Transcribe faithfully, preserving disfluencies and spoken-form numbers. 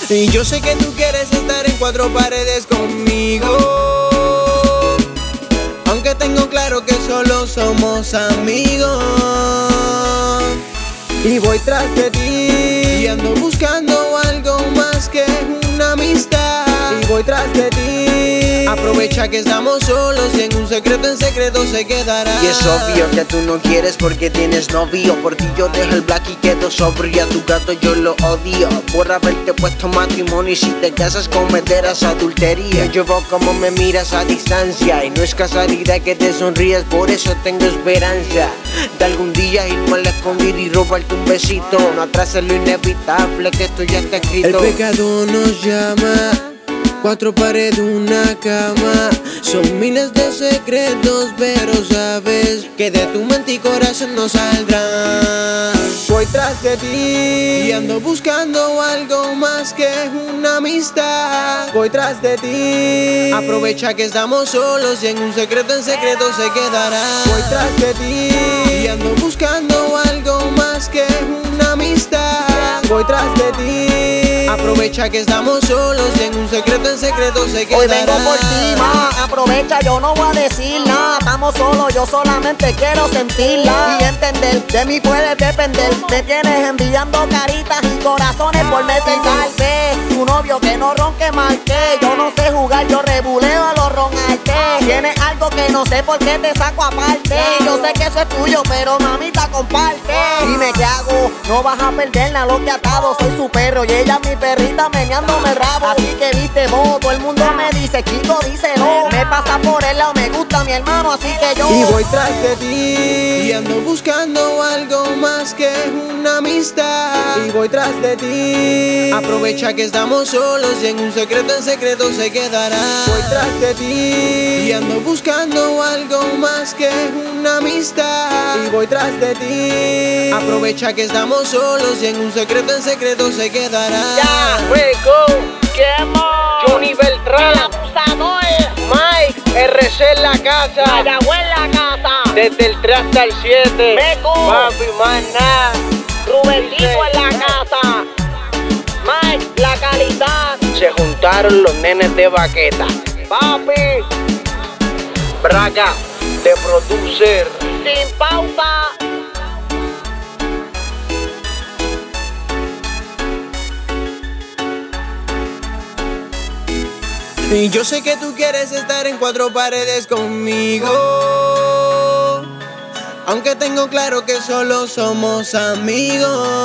Y yo sé que tú quieres estar en cuatro paredes conmigo, aunque tengo claro que solo somos amigos. Y voy tras de ti y ando buscando algo más que una amistad. Y voy tras de ti, aprovecha que estamos solos y en un secreto en secreto se quedará. Y es obvio que tú no quieres porque tienes novio. Por ti yo dejo el black y quedo sobrio. A tu gato yo lo odio por haberte puesto matrimonio. Y si te casas cometerás adultería. Yo veo como me miras a distancia y no es casualidad que te sonrías, por eso tengo esperanza de algún día irme a esconder y robarte un besito. No atrases lo inevitable, que esto ya está escrito. El pecado nos llama, cuatro paredes, una cama. Son miles de secretos, pero sabes que de tu mente y corazón no saldrán. Voy tras de ti y ando buscando algo más que una amistad. Voy tras de ti, aprovecha que estamos solos y en un secreto en secreto se quedará. Voy tras de ti y ando buscando algo más que una amistad. Voy tras de ti, aprovecha que estamos solos y en un secreto en secreto se quedará. Hoy vengo por ti, ma, aprovecha, yo no voy a decir nada. Estamos solos, yo solamente quiero sentirla y entender, de mí puedes depender. Me tienes enviando caritas y corazones por messenger. Tu novio que no ronque mal que yo no sé jugar, yo rebuleo a los ronarte. Tienes algo que no sé por qué te saco aparte. Yo sé que eso es tuyo, pero mamita comparte. Dime qué hago, no vas a perder nada lo que atado. Soy su perro y ella mi perrita meneándome el rabo. Así que viste vos, todo el mundo me dice, chico, díselo. Me pasa por el lado, me gusta mi hermano, así que yo. Y voy tras de ti y ando buscando algo más que una amistad. Y voy tras de ti, aprovecha que estamos solos y en un secreto en secreto se quedará. Voy tras de ti y ando buscando algo más que una amistad. Y voy tras de ti, aprovecha que estamos solos y en un secreto en secreto se quedará. Ya, Rico, Quemo, Johnny Beltrán, el abusador, Mike, R C en la casa, Mayagüe en la casa, desde el tres hasta el siete, Meco, papi, maná, Rubelito en la casa, Mike, la calidad. Se juntaron los nenes de Baqueta, papi, Braga, de producer, sin pauta. Y yo sé que tú quieres estar en cuatro paredes conmigo, aunque tengo claro que solo somos amigos.